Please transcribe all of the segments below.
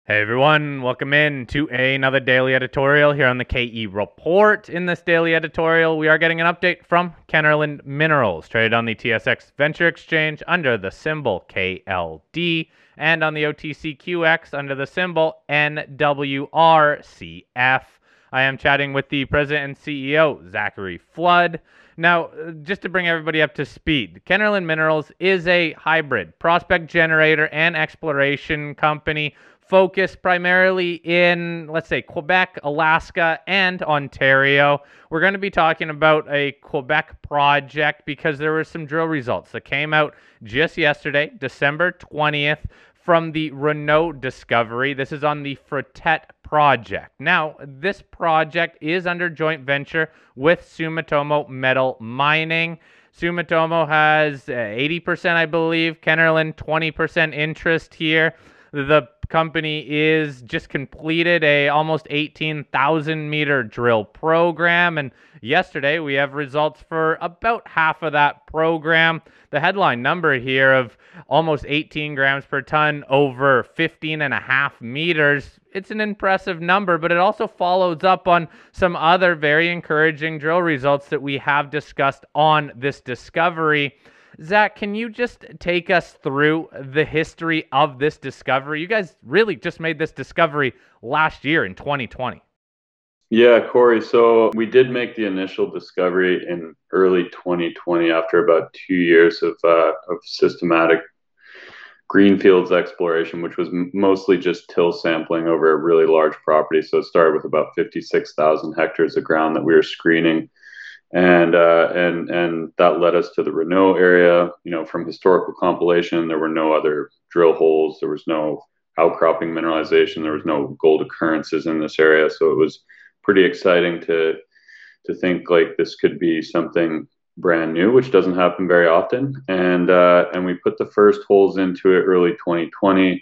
Hey everyone, welcome in to another daily editorial here on the KE Report. In this daily editorial, we are getting an update from Kennerland Minerals, traded on the TSX Venture Exchange under the symbol KLD and on the OTCQX under the symbol NWRCF. I am chatting with the president and CEO, Zachary Flood. Now, just to bring everybody up to speed, Kennerland Minerals is a hybrid prospect generator and exploration company focused primarily in, let's say, Quebec, Alaska, and Ontario. We're going to be talking about a Quebec project because there were some drill results that came out just yesterday, December 20th, from the Renault discovery. This is on the Frotette project. Now, this project is under joint venture with Sumitomo Metal Mining. Sumitomo has 80%, I believe, Kennerland 20% interest here. The company is just completed a almost 18,000 meter drill program, and yesterday we have results for about half of that program. The headline number here of almost 18 grams per ton over 15 and a half meters, it's an impressive number, but it also follows up on some other very encouraging drill results that we have discussed on this discovery. Zach, can you just take us through the history of this discovery? You guys really just made this discovery last year in 2020. Yeah, Corey. So we did make the initial discovery in early 2020 after about 2 years of systematic greenfields exploration, which was mostly just till sampling over a really large property. So it started with about 56,000 hectares of ground that we were screening. And that led us to the Renault area. From historical compilation, there were no other drill holes. There was no outcropping mineralization. There was no gold occurrences in this area. So it was pretty exciting to think like this could be something brand new, which doesn't happen very often. And we put the first holes into it early 2020.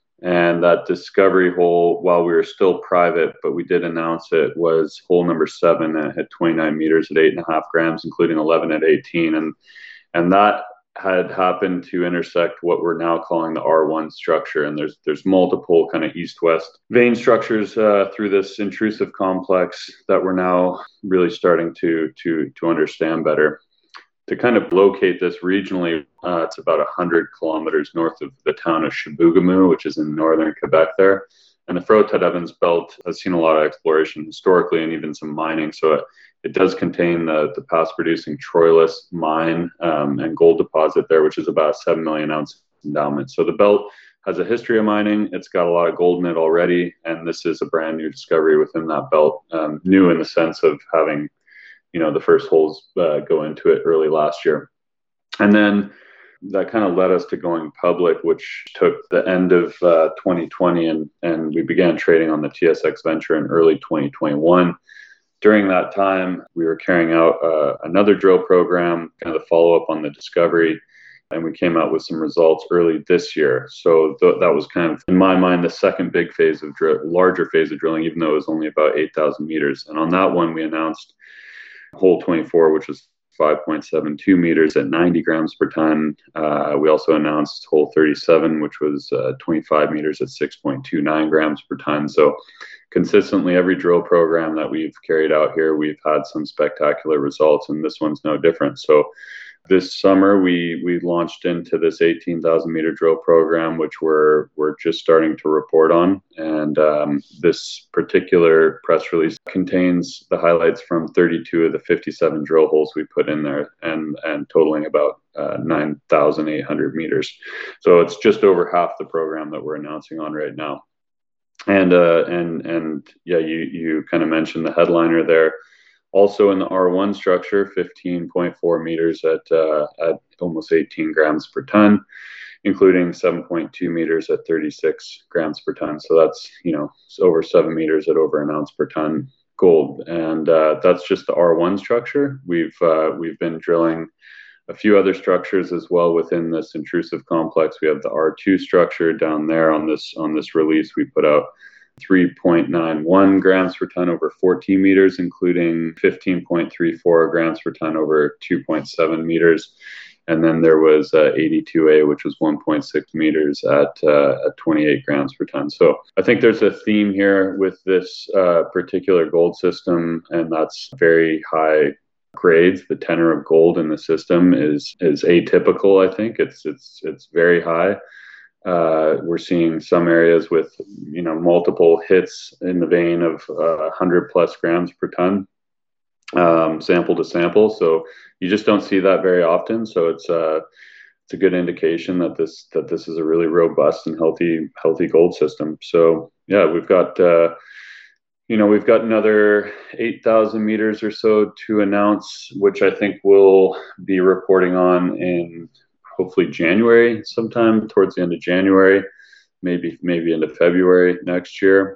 And that discovery hole, while we were still private, but we did announce it, was hole number 7, and it had 29 meters at 8.5 grams, including 11 at 18. And that had happened to intersect what we're now calling the R1 structure. And there's multiple kind of east-west vein structures through this intrusive complex that we're now really starting to understand better. To kind of locate this regionally, it's about 100 kilometers north of the town of Chibougamau, which is in northern Quebec there. And the Frotette-Evans Belt has seen a lot of exploration historically and even some mining. So it does contain the past-producing Troilus mine and gold deposit there, which is about a 7 million ounce endowment. So the belt has a history of mining. It's got a lot of gold in it already. And this is a brand new discovery within that belt, new in the sense of having the first holes go into it early last year. And then that kind of led us to going public, which took the end of 2020, and we began trading on the TSX Venture in early 2021. During that time, we were carrying out another drill program, kind of the follow-up on the discovery, and we came out with some results early this year. So that was kind of, in my mind, the second big phase of larger phase of drilling, even though it was only about 8,000 meters. And on that one, we announced hole 24, which was 5.72 meters at 90 grams per ton. We also announced hole 37, which was 25 meters at 6.29 grams per ton. So consistently, every drill program that we've carried out here, we've had some spectacular results, and this one's no different. So this summer, we launched into this 18,000 meter drill program, which we're just starting to report on. And this particular press release contains the highlights from 32 of the 57 drill holes we put in there, and totaling about 9,800 meters. So it's just over half the program that we're announcing on right now. And yeah, you kind of mentioned the headliner there. Also in the R1 structure, 15.4 meters at almost 18 grams per ton, including 7.2 meters at 36 grams per ton. So that's, it's over 7 meters at over an ounce per ton gold. And that's just the R1 structure. We've been drilling a few other structures as well within this intrusive complex. We have the R2 structure down there on this release. We put out 3.91 grams per ton over 14 meters, including 15.34 grams per ton over 2.7 meters. And then there was 82A, which was 1.6 meters at 28 grams per ton. So I think there's a theme here with this particular gold system, and that's very high grades. The tenor of gold in the system is atypical. I think it's very high. We're seeing some areas with multiple hits in the vein of 100 plus grams per ton, sample to sample. So you just don't see that very often. So it's a good indication that this is a really robust and healthy gold system. So yeah, we've got another 8,000 meters or so to announce, which I think we'll be reporting on in hopefully January, sometime towards the end of January, maybe into February next year.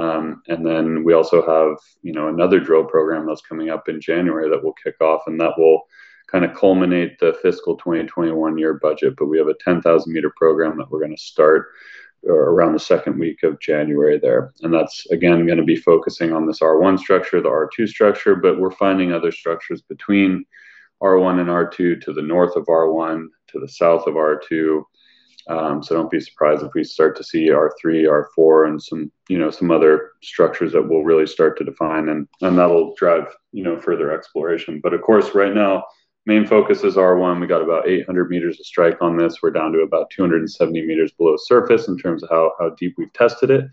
And then we also have, another drill program that's coming up in January that will kick off, and that will kind of culminate the fiscal 2021 year budget. But we have a 10,000 meter program that we're going to start around the second week of January there. And that's, again, going to be focusing on this R1 structure, the R2 structure, but we're finding other structures between R1 and R2, to the north of R1, to the south of R2. So don't be surprised if we start to see R3, R4, and some other structures that will really start to define, and that'll drive, further exploration. But of course, right now, main focus is R1. We got about 800 meters of strike on this. We're down to about 270 meters below surface in terms of how deep we've tested it.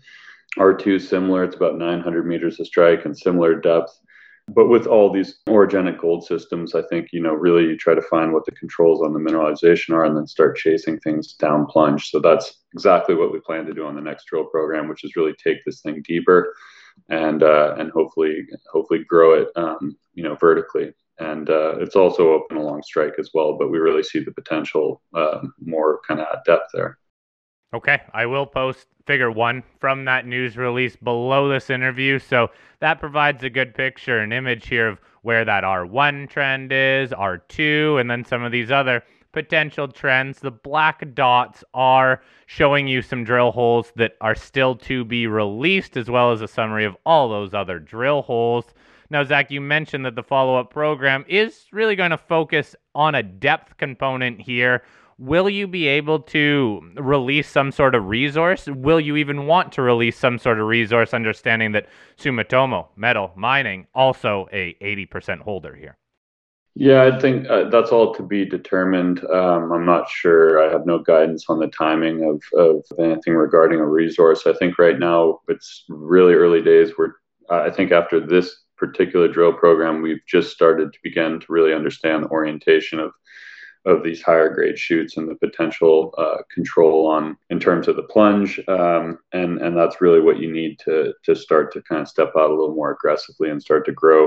R2 similar, it's about 900 meters of strike and similar depth. But with all these orogenic gold systems, I think, really you try to find what the controls on the mineralization are and then start chasing things down plunge. So that's exactly what we plan to do on the next drill program, which is really take this thing deeper and hopefully grow it, vertically. And it's also open along strike as well, but we really see the potential more kind of at depth there. Okay, I will post figure 1 from that news release below this interview, so that provides a good picture, an image here of where that R1 trend is, R2, and then some of these other potential trends. The black dots are showing you some drill holes that are still to be released, as well as a summary of all those other drill holes. Now, Zach, you mentioned that the follow-up program is really going to focus on a depth component here. Will you be able to release some sort of resource? Will you even want to release some sort of resource, understanding that Sumitomo Metal Mining also a 80% holder here? Yeah, I think that's all to be determined. I'm not sure. I have no guidance on the timing of anything regarding a resource. I think right now it's really early days. I think after this particular drill program, we've just started to begin to really understand the orientation of these higher grade shoots and the potential control in terms of the plunge, and that's really what you need to start to kind of step out a little more aggressively and start to grow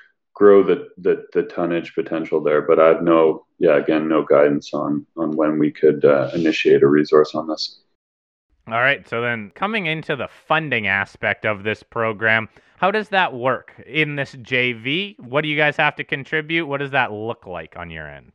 the tonnage potential there. But I have no guidance on when we could initiate a resource on this. All right, so then coming into the funding aspect of this program, how does that work in this JV? What do you guys have to contribute? What does that look like on your end?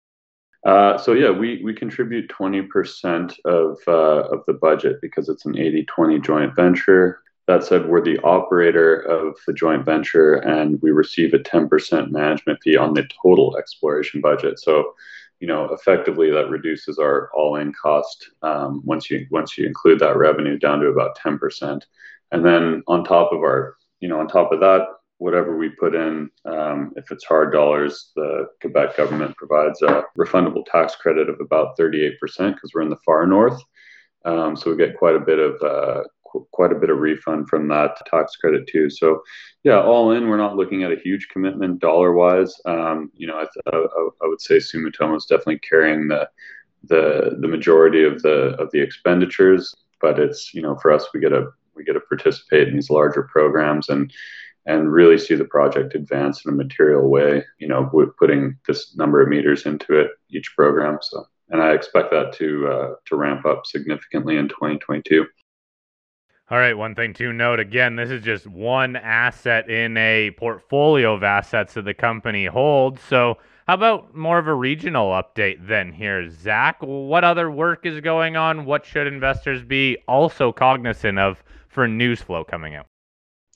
We contribute 20% of the budget because it's an 80-20 joint venture. That said, we're the operator of the joint venture, and we receive a 10% management fee on the total exploration budget. So, effectively that reduces our all-in cost once you include that revenue down to about 10%. And then on top of that, whatever we put in, if it's hard dollars, the Quebec government provides a refundable tax credit of about 38% because we're in the far north. So we get quite a bit of refund from that tax credit too. So yeah, all in, we're not looking at a huge commitment dollar wise. I would say Sumitomo is definitely carrying the majority of the expenditures, but it's, for us, we get to participate in these larger programs and really see the project advance in a material way, with putting this number of meters into it each program. So, and I expect that to ramp up significantly in 2022. All right, one thing to note, again, this is just one asset in a portfolio of assets that the company holds. So how about more of a regional update then here, Zach? What other work is going on? What should investors be also cognizant of for news flow coming out?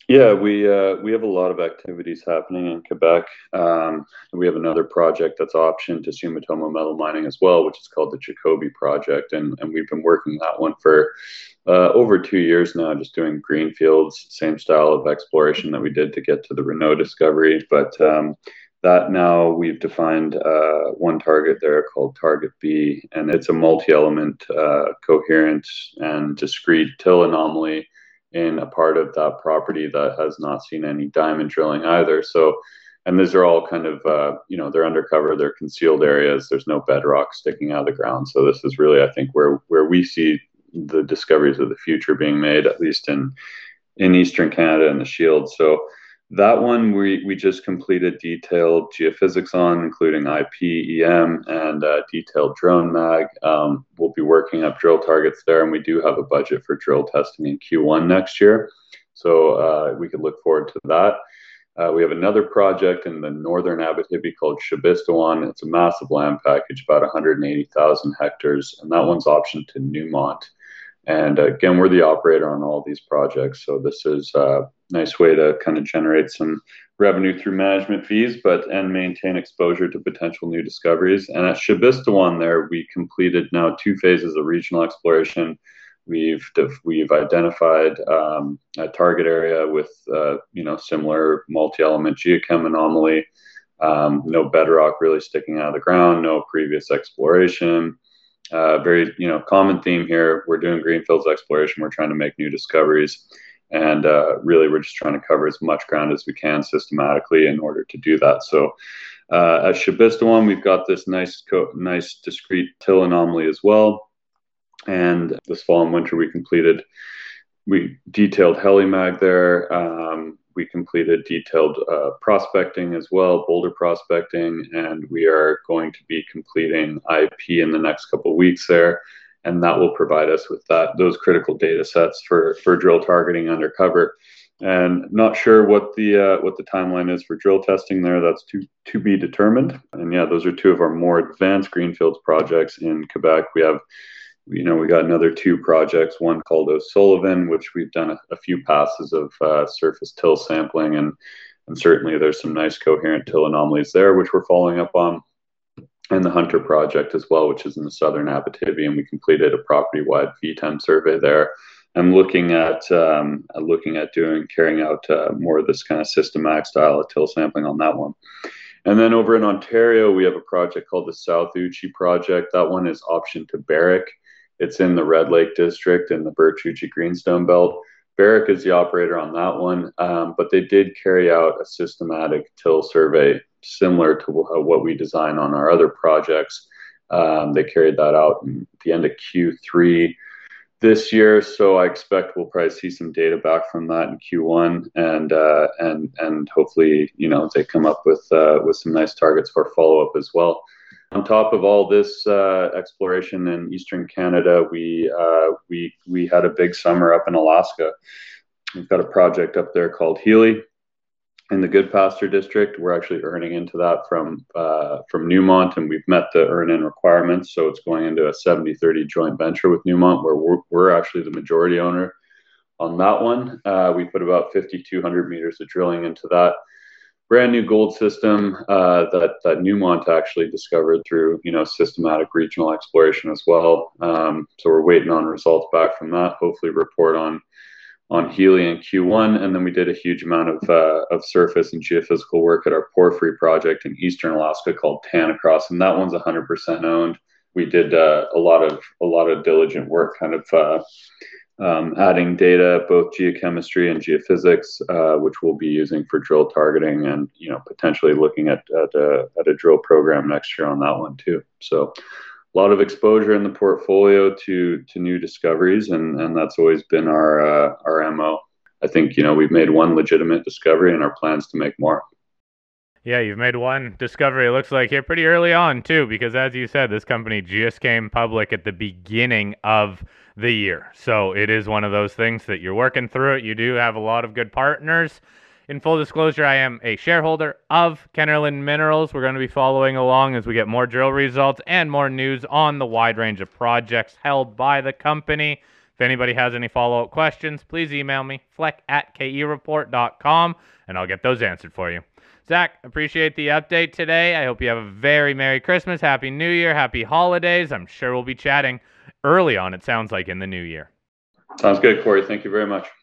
Yeah, we have a lot of activities happening in Quebec. We have another project that's optioned to Sumitomo Metal Mining as well, which is called the Jacoby Project, and we've been working that one for over 2 years now, just doing greenfields, same style of exploration that we did to get to the Renault discovery. But that now we've defined one target there called Target B, and it's a multi-element, coherent and discrete till anomaly in a part of that property that has not seen any diamond drilling either. So, and these are all kind of, they're undercover, they're concealed areas. There's no bedrock sticking out of the ground. So this is really, I think, where we see the discoveries of the future being made, at least in Eastern Canada and the Shield. So that one we just completed detailed geophysics on, including IP, EM, and detailed drone mag. We'll be working up drill targets there, and we do have a budget for drill testing in Q1 next year. So we could look forward to that. We have another project in the northern Abitibi called Shabistawan. It's a massive land package, about 180,000 hectares, and that one's optioned to Newmont. And again, we're the operator on all these projects. So this is a nice way to kind of generate some revenue through management fees, and maintain exposure to potential new discoveries. And at Shabistawan there, we completed now 2 phases of regional exploration. We've identified a target area with similar multi-element geochem anomaly, no bedrock really sticking out of the ground, no previous exploration. Very common theme here. We're doing greenfields exploration. We're trying to make new discoveries, and really we're just trying to cover as much ground as we can systematically in order to do that. So at Shabistawan, we've got this nice discrete till anomaly as well. And this fall and winter we detailed HeliMag there. We completed detailed prospecting as well, boulder prospecting, and we are going to be completing IP in the next couple of weeks there, and that will provide us with those critical data sets for drill targeting undercover. And not sure what the timeline is for drill testing there. That's to be determined. And yeah, those are 2 of our more advanced greenfields projects in Quebec. We got another 2 projects, one called O'Sullivan, which we've done a few passes of surface till sampling, and certainly there's some nice coherent till anomalies there, which we're following up on, and the Hunter project as well, which is in the southern Abitibi, and we completed a property-wide VTEM survey there. I'm looking at carrying out more of this kind of systematic style of till sampling on that one. And then over in Ontario, we have a project called the South Uchi project. That one is optioned to Barrick. It's in the Red Lake district in the Birch Uchi Greenstone Belt. Barrick is the operator on that one, but they did carry out a systematic till survey similar to what we design on our other projects. They carried that out at the end of Q3 this year, so I expect we'll probably see some data back from that in Q1, and hopefully they come up with some nice targets for follow up as well. On top of all this exploration in Eastern Canada, we had a big summer up in Alaska. We've got a project up there called Healy in the Goodpaster district. We're actually earning into that from Newmont, and we've met the earn-in requirements. So it's going into a 70-30 joint venture with Newmont, where we're actually the majority owner on that one. We put about 5,200 meters of drilling into that brand new gold system that Newmont actually discovered through systematic regional exploration as well. So we're waiting on results back from that. Hopefully report on Healy in Q1, and then we did a huge amount of surface and geophysical work at our Porphyry project in eastern Alaska called Tanacross, and that one's 100% owned. We did a lot of diligent work, kind of adding data, both geochemistry and geophysics, which we'll be using for drill targeting, and potentially looking at a drill program next year on that one too. So a lot of exposure in the portfolio to new discoveries, and that's always been our MO. I think we've made one legitimate discovery, and our plans to make more. Yeah, you've made one discovery, it looks like, here pretty early on, too, because as you said, this company just came public at the beginning of the year. So it is one of those things that you're working through it. You do have a lot of good partners. In full disclosure, I am a shareholder of Kennerland Minerals. We're going to be following along as we get more drill results and more news on the wide range of projects held by the company. If anybody has any follow-up questions, please email me, fleck@kereport.com, and I'll get those answered for you. Zach, appreciate the update today. I hope you have a very Merry Christmas, Happy New Year, Happy Holidays. I'm sure we'll be chatting early on, it sounds like, in the new year. Sounds good, Corey. Thank you very much.